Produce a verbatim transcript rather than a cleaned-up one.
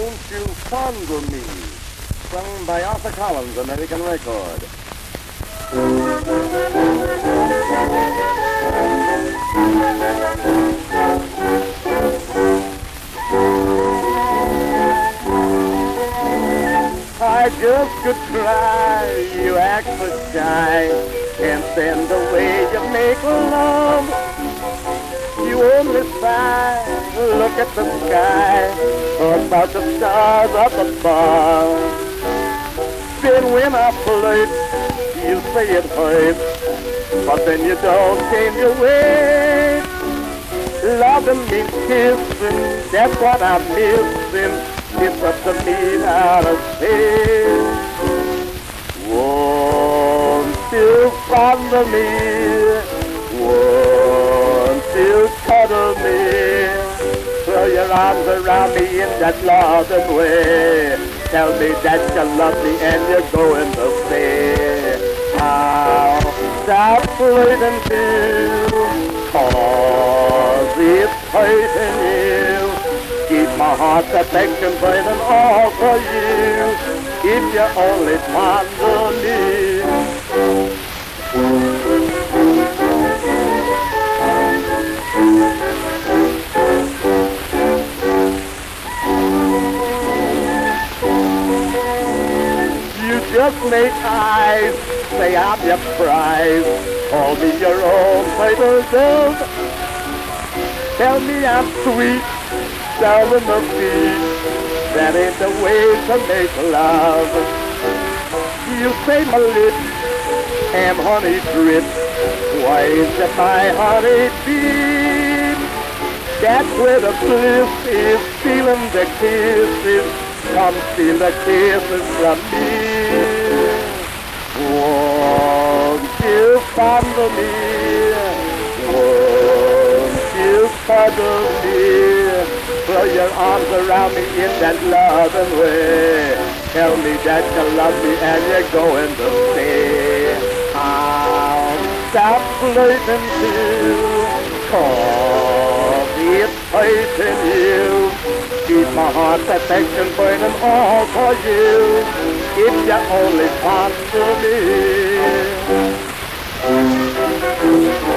Won't You Fondle Me, sung by Arthur Collins, American record. I just could try, you act so shy, can't stand the way you make love. You only sigh, look at the sky, or about the stars up above. Then when I flirt, you say it hurts, but then you don't change your ways. Loving means kissing, that's what I'm missing. It's up to me how to say. Won't you fondle me? Won't you cuddle me? Throw your arms around me in that loving way. Tell me that you love me and you're going to stay. I'll stop flirting too, 'cause it's hurting you. Keep my heart's affection burning all for you, if you only fondle me. You just make eyes, say I'm your prize, call me your own little dove. Tell me I'm sweet, down in the feet, that ain't the way to make love. You say my lips and honey drip, why is it my honey beat? That's where the bliss is, feeling the kisses, come feel the kisses from me. Won't you fondle me? Won't you cuddle me? Throw your arms around me in that loving way. Tell me that you love me and you're going to stay. I'll stop flirting too, 'cause it's hurting you. Keep my heart's affection burning all for you, if you only fondle me.